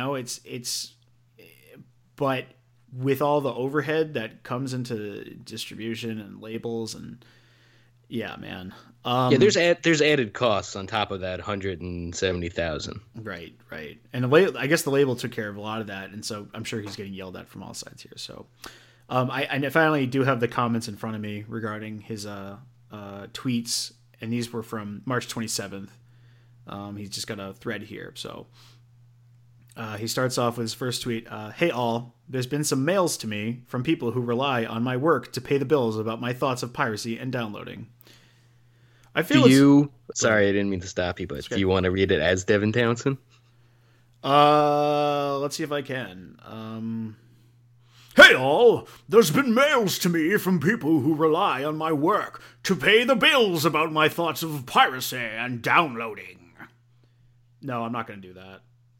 S7: But with all the overhead that comes into distribution and labels and yeah, man.
S8: There's added costs on top of that 170,000.
S7: Right. And I guess the label took care of a lot of that, and so I'm sure he's getting yelled at from all sides here. So, I finally do have the comments in front of me regarding his tweets. And these were from March 27th. He's just got a thread here. So he starts off with his first tweet. Hey all, there's been some mails to me from people who rely on my work to pay the bills about my thoughts of piracy and downloading.
S8: Sorry, I didn't mean to stop you, but do you want to read it as Devin Townsend?
S7: Let's see if I can. Hey all, there's been mails to me from people who rely on my work to pay the bills about my thoughts of piracy and downloading. No, I'm not going to do that.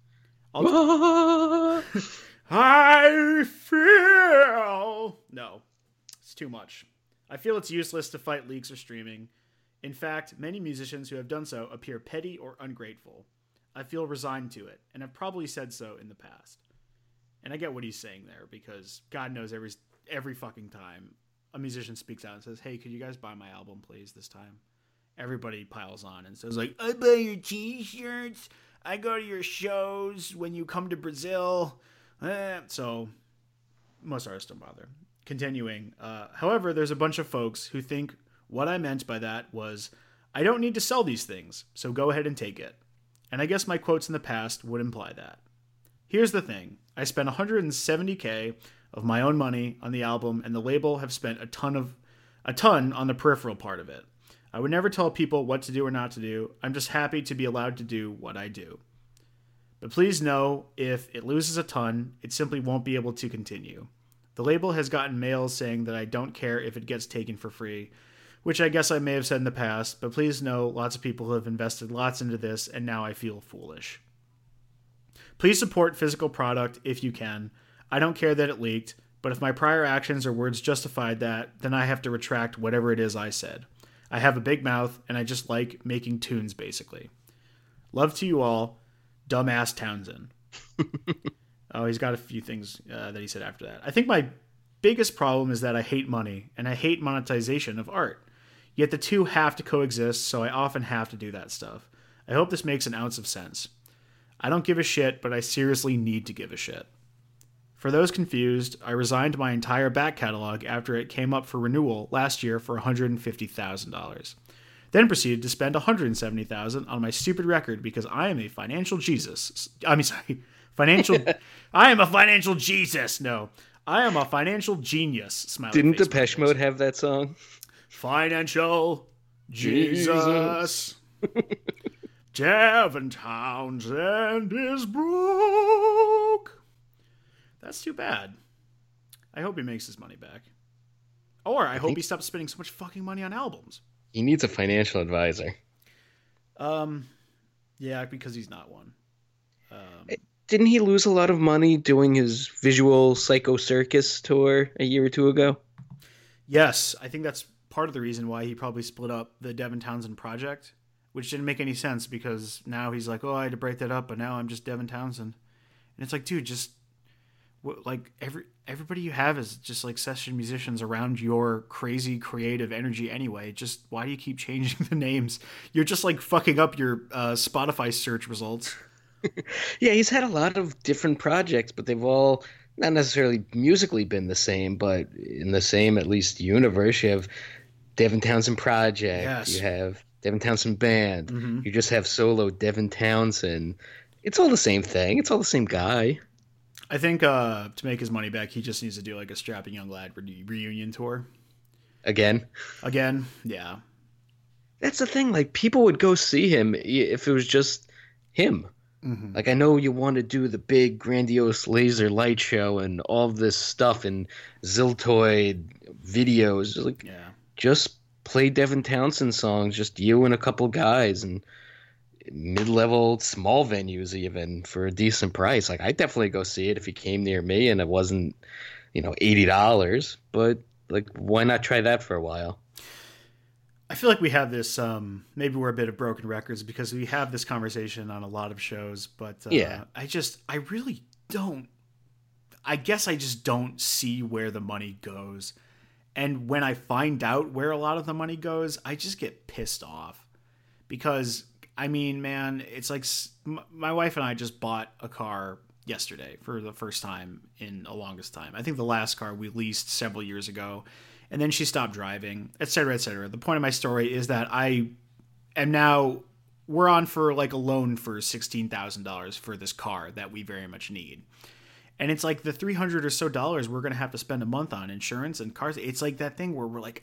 S7: I feel... No, it's too much. I feel it's useless to fight leaks or streaming. In fact, many musicians who have done so appear petty or ungrateful. I feel resigned to it, and have probably said so in the past. And I get what he's saying there, because God knows every fucking time a musician speaks out and says, hey, could you guys buy my album, please, this time? Everybody piles on and says, like, I buy your t-shirts, I go to your shows when you come to Brazil. So most artists don't bother. Continuing. However, there's a bunch of folks who think what I meant by that was, I don't need to sell these things, so go ahead and take it. And I guess my quotes in the past would imply that. Here's the thing. I spent $170K of my own money on the album, and the label have spent a ton on the peripheral part of it. I would never tell people what to do or not to do. I'm just happy to be allowed to do what I do. But please know, if it loses a ton, it simply won't be able to continue. The label has gotten mails saying that I don't care if it gets taken for free, which I guess I may have said in the past, but please know lots of people have invested lots into this, and now I feel foolish. Please support physical product if you can. I don't care that it leaked, but if my prior actions or words justified that, then I have to retract whatever it is I said. I have a big mouth, and I just like making tunes, basically. Love to you all, dumbass Townsend. Oh, he's got a few things that he said after that. I think my biggest problem is that I hate money, and I hate monetization of art. Yet the two have to coexist, so I often have to do that stuff. I hope this makes an ounce of sense. I don't give a shit, but I seriously need to give a shit. For those confused, I resigned my entire back catalog after it came up for renewal last year for $150,000. Then proceeded to spend $170,000 on my stupid record because I am a financial Jesus. I am a financial Jesus. No, I am a financial genius. Smiley
S8: Didn't
S7: face
S8: Depeche
S7: emojis.
S8: Mode have that song?
S7: Financial Jesus. Devin Townsend is broke. That's too bad. I hope he makes his money back. Or I hope he stops spending so much fucking money on albums.
S8: He needs a financial advisor.
S7: Yeah, because he's not one.
S8: Didn't he lose a lot of money doing his Visual Psycho Circus tour a year or two ago?
S7: Yes, I think that's part of the reason why he probably split up the Devin Townsend project, which didn't make any sense because now he's like, oh, I had to break that up, but now I'm just Devin Townsend. And it's like, dude, just like everybody you have is just like session musicians around your crazy creative energy anyway. Just why do you keep changing the names? You're just like fucking up your Spotify search results.
S8: Yeah, he's had a lot of different projects, but they've all not necessarily musically been the same, but in the same, at least, universe. You have Devin Townsend Project.
S7: Yes.
S8: You have Devin Townsend Band.
S7: Mm-hmm.
S8: You just have solo Devin Townsend. It's all the same thing. It's all the same guy.
S7: I think to make his money back, he just needs to do like a Strapping Young Lad reunion tour.
S8: Again,
S7: yeah.
S8: That's the thing. Like, people would go see him if it was just him.
S7: Mm-hmm.
S8: Like, I know you want to do the big, grandiose laser light show and all of this stuff and Ziltoid videos. Like,
S7: Yeah.
S8: just play Devin Townsend songs, just you and a couple guys, and mid-level small venues even for a decent price. Like, I'd definitely go see it if he came near me and it wasn't, $80. But, like, why not try that for a while?
S7: I feel like we have this, maybe we're a bit of broken records because we have this conversation on a lot of shows, but
S8: Yeah.
S7: I guess I just don't see where the money goes. And when I find out where a lot of the money goes, I just get pissed off because, I mean, man, it's like my wife and I just bought a car yesterday for the first time in the longest time. I think the last car we leased several years ago. And then she stopped driving, et cetera, et cetera. The point of my story is that I am now, we're on for like a loan for $16,000 for this car that we very much need. And it's like the $300 or so we're going to have to spend a month on insurance and cars. It's like that thing where we're like,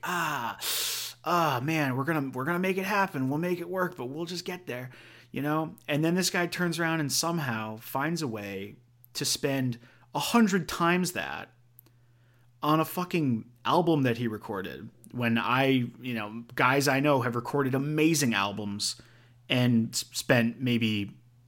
S7: man, we're going to make it happen. We'll make it work, but we'll just get there, And then this guy turns around and somehow finds a way to spend 100 times that on a fucking album that he recorded when guys I know have recorded amazing albums and spent maybe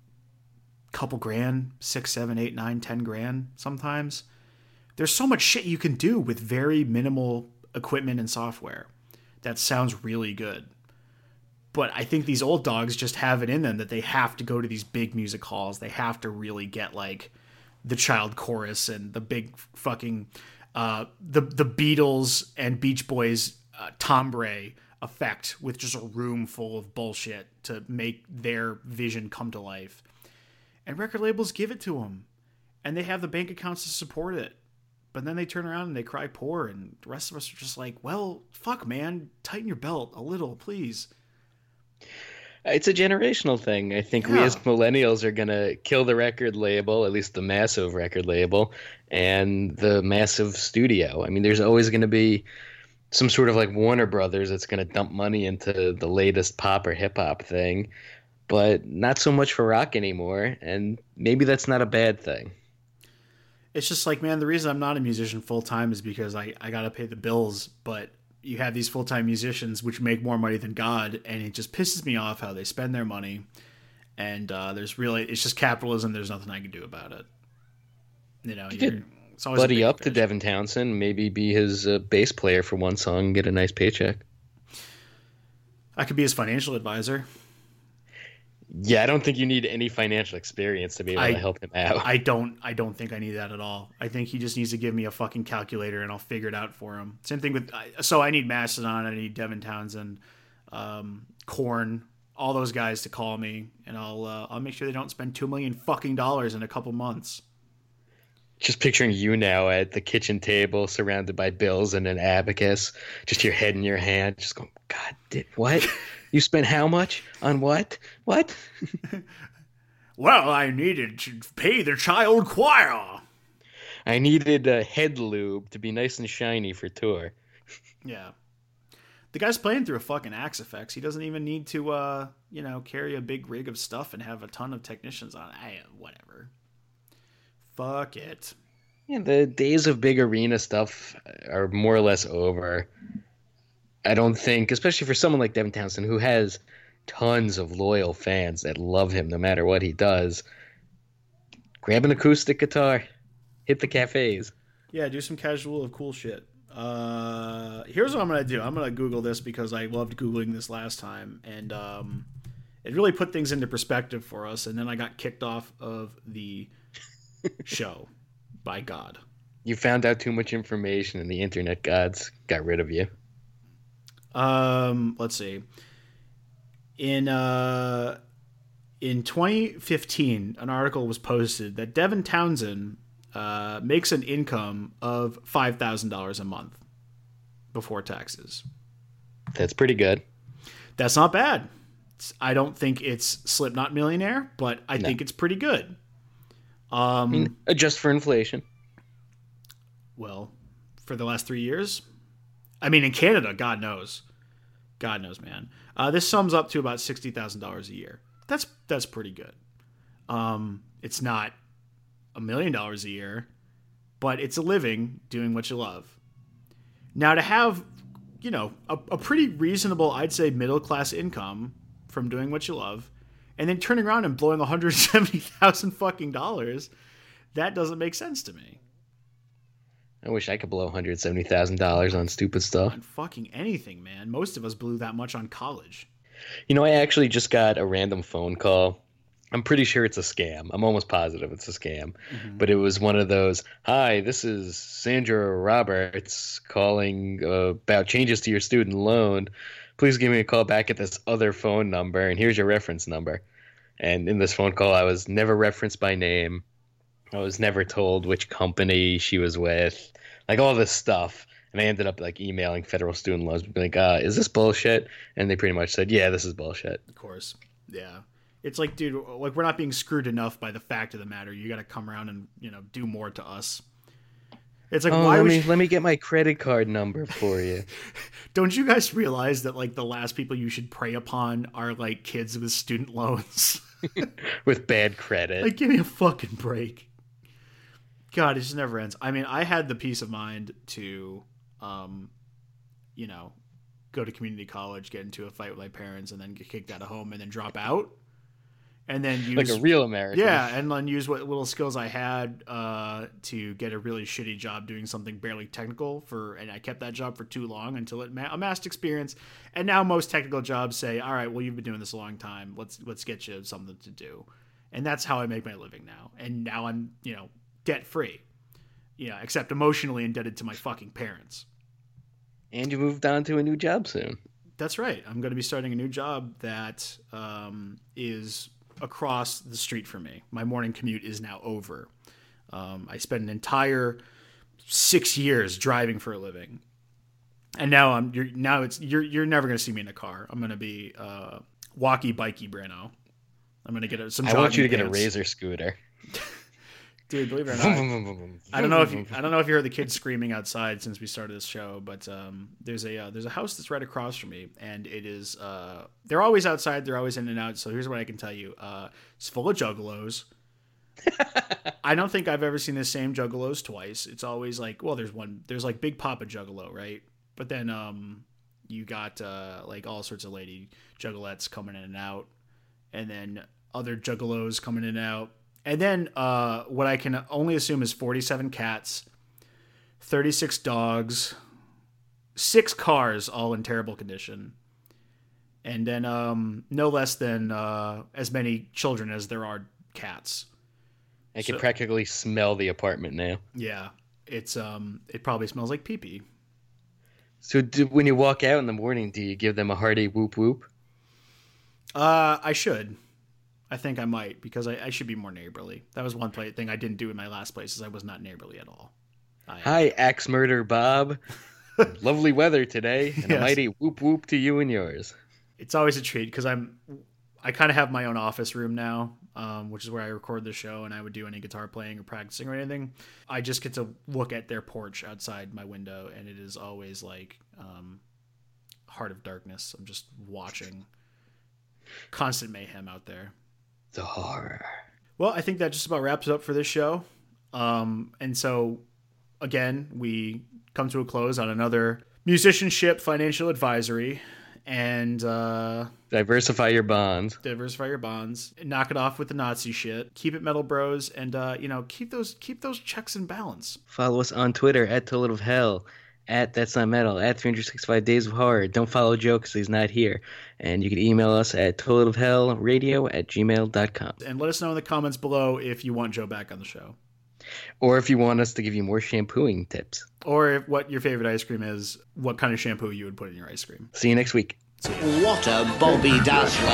S7: a couple grand, 6, 7, 8, 9, 10 grand sometimes. There's so much shit you can do with very minimal equipment and software that sounds really good. But I think these old dogs just have it in them that they have to go to these big music halls. They have to really get like the child chorus and the big fucking the Beatles and Beach Boys timbre effect with just a room full of bullshit to make their vision come to life. And record labels give it to them. And they have the bank accounts to support it. But then they turn around and they cry poor, and the rest of us are just like, well, fuck, man. Tighten your belt a little, please.
S8: It's a generational thing. I think we as millennials are going to kill the record label, at least the massive record label, and the massive studio. I mean, there's always going to be some sort of like Warner Brothers that's going to dump money into the latest pop or hip hop thing, but not so much for rock anymore. And maybe that's not a bad thing.
S7: It's just like, man, the reason I'm not a musician full time is because I got to pay the bills, but you have these full-time musicians which make more money than God, and it just pisses me off how they spend their money. And it's just capitalism. There's nothing I can do about it.
S8: You could buddy up to Devin Townsend, maybe be his bass player for one song and get a nice paycheck.
S7: I could be his financial advisor.
S8: Yeah, I don't think you need any financial experience to be able to help him out.
S7: I don't think I need that at all. I think he just needs to give me a fucking calculator and I'll figure it out for him. Same thing with, so I need Mastodon, I need Devin Townsend, Korn, all those guys to call me, and I'll make sure they don't spend $2 million fucking in a couple months.
S8: Just picturing you now at the kitchen table, surrounded by bills and an abacus, just your head in your hand, just going, God, what? You spent how much on what? What?
S7: Well, I needed to pay the child choir.
S8: I needed a head lube to be nice and shiny for tour.
S7: Yeah. The guy's playing through a fucking Axe FX. He doesn't even need to, carry a big rig of stuff and have a ton of technicians on. Whatever. Fuck it.
S8: Yeah, the days of big arena stuff are more or less over. I don't think, especially for someone like Devin Townsend, who has tons of loyal fans that love him no matter what he does, grab an acoustic guitar, hit the cafes.
S7: Yeah, do some casual of cool shit. Here's what I'm going to do. I'm going to Google this because I loved Googling this last time, and it really put things into perspective for us, and then I got kicked off of the show by God.
S8: You found out too much information and the internet gods got rid of you.
S7: Let's see. In 2015, an article was posted that Devin Townsend makes an income of $5,000 a month before taxes.
S8: That's pretty good.
S7: That's not bad. I don't think it's Slipknot millionaire, but I think it's pretty good.
S8: Adjust for inflation.
S7: Well, for the last 3 years, I mean, in Canada, God knows, man. This sums up to about $60,000 a year. That's pretty good. It's not $1 million a year, but it's a living doing what you love. Now, to have, a pretty reasonable, I'd say, middle class income from doing what you love, and then turning around and blowing $170,000 fucking dollars, that doesn't make sense to me.
S8: I wish I could blow $170,000 on stupid stuff.
S7: On fucking anything, man. Most of us blew that much on college.
S8: I actually just got a random phone call. I'm pretty sure it's a scam. I'm almost positive it's a scam. Mm-hmm. But it was one of those, hi, this is Sandra Roberts calling about changes to your student loan. Please give me a call back at this other phone number, and here's your reference number. And in this phone call, I was never referenced by name. I was never told which company she was with, like all this stuff. And I ended up emailing federal student loans, being like, is this bullshit? And they pretty much said, yeah, this is bullshit.
S7: Of course. Yeah. It's like, dude, we're not being screwed enough by the fact of the matter. You got to come around and, do more to us. It's like,
S8: let me get my credit card number for you.
S7: Don't you guys realize that the last people you should prey upon are kids with student loans?
S8: With bad credit.
S7: Give me a fucking break. God, it just never ends. I mean, I had the peace of mind to, go to community college, get into a fight with my parents, and then get kicked out of home, and then drop out, and then use
S8: like a real American.
S7: Yeah, and then use what little skills I had to get a really shitty job doing something barely technical and I kept that job for too long until it amassed experience. And now most technical jobs say, all right, well, you've been doing this a long time. Let's get you something to do, and that's how I make my living now. And now I'm debt free, except emotionally indebted to my fucking parents.
S8: And you moved on to a new job soon.
S7: That's right. I'm going to be starting a new job that is across the street from me. My morning commute is now over. I spent an entire 6 years driving for a living, and now you're never going to see me in a car. I'm going to be walkie bikey Brano. I'm going to get some.
S8: I want you to get a Razor scooter.
S7: Dude, believe it or not, I don't know if you heard the kids screaming outside since we started this show, but there's a house that's right across from me, and it is they're always outside, they're always in and out. So here's what I can tell you: it's full of juggalos. I don't think I've ever seen the same juggalos twice. It's always there's Big Papa Juggalo, right? But then you got all sorts of lady juggalettes coming in and out, and then other juggalos coming in and out. And then what I can only assume is 47 cats, 36 dogs, 6 cars, all in terrible condition, And then no less than as many children as there are cats.
S8: I can practically smell the apartment now.
S7: Yeah, it's it probably smells like pee-pee.
S8: So when you walk out in the morning, do you give them a hearty whoop whoop?
S7: I should. I think I might, because I should be more neighborly. That was one thing I didn't do in my last place, is I was not neighborly at all.
S8: Hi, Axe Murder Bob. Lovely weather today, and a mighty whoop whoop to you and yours.
S7: It's always a treat, because I kind of have my own office room now, which is where I record the show, and I would do any guitar playing or practicing or anything. I just get to look at their porch outside my window, and it is always like Heart of Darkness. I'm just watching constant mayhem out there.
S8: The horror.
S7: Well, I think that just about wraps it up for this show. And so, again, we come to a close on another musicianship financial advisory. And
S8: diversify your bonds.
S7: Knock it off with the Nazi shit. Keep it metal, bros, and keep those checks in balance.
S8: Follow us on Twitter at Toilet of Hell, at That's Not Metal, at 365 Days of Horror. Don't follow Joe because he's not here. And you can email us at toiletofhellradio@gmail.com.
S7: And let us know in the comments below if you want Joe back on the show.
S8: Or if you want us to give you more shampooing tips.
S7: Or what your favorite ice cream is, what kind of shampoo you would put in your ice cream.
S8: See you next week.
S5: What a Bobby Dazzler.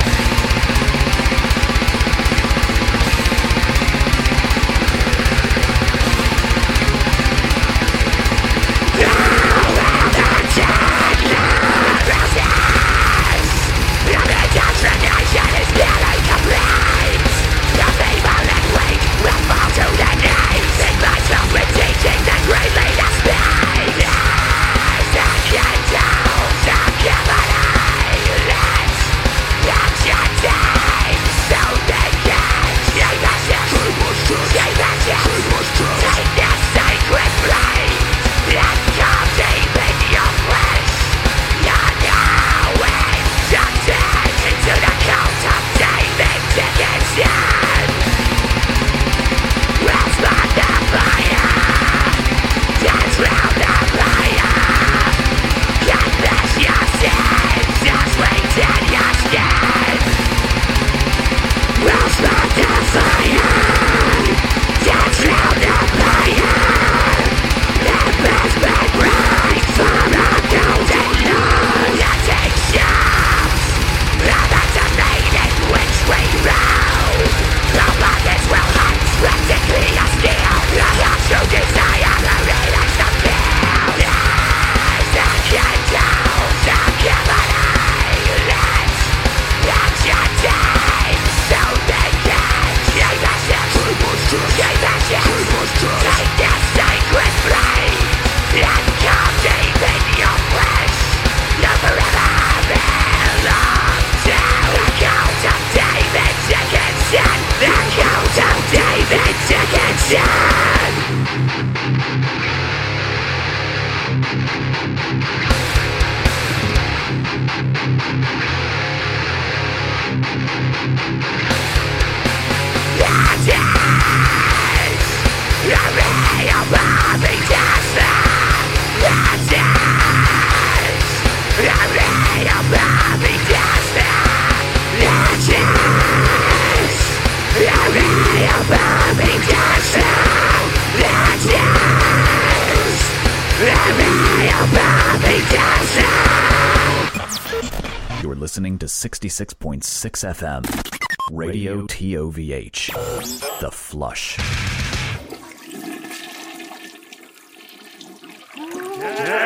S1: You're listening to 66.6 FM, Radio TOVH, The Flush.
S6: Yeah.